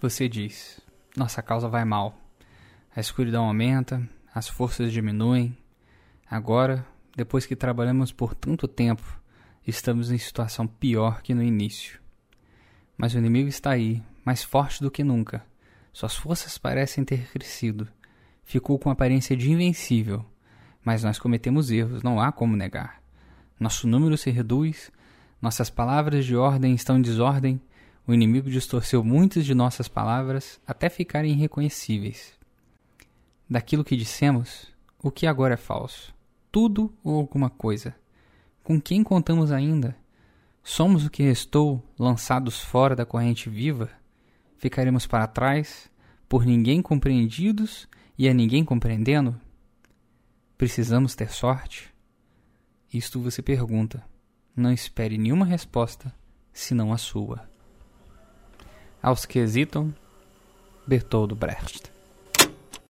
Você diz: nossa causa vai mal. A escuridão aumenta, as forças diminuem. Agora, depois que trabalhamos por tanto tempo, estamos em situação pior que no início. Mas o inimigo está aí, mais forte do que nunca. Suas forças parecem ter crescido. Ficou com aparência de invencível. Mas nós cometemos erros, não há como negar. Nosso número se reduz, nossas palavras de ordem estão em desordem, o inimigo distorceu muitas de nossas palavras até ficarem irreconhecíveis. Daquilo que dissemos, o que agora é falso? Tudo ou alguma coisa? Com quem contamos ainda? Somos o que restou, lançados fora da corrente viva? Ficaremos para trás, por ninguém compreendidos e a ninguém compreendendo? Precisamos ter sorte? Isto você pergunta. Não espere nenhuma resposta, senão a sua. Aos que hesitam, Bertold Brecht.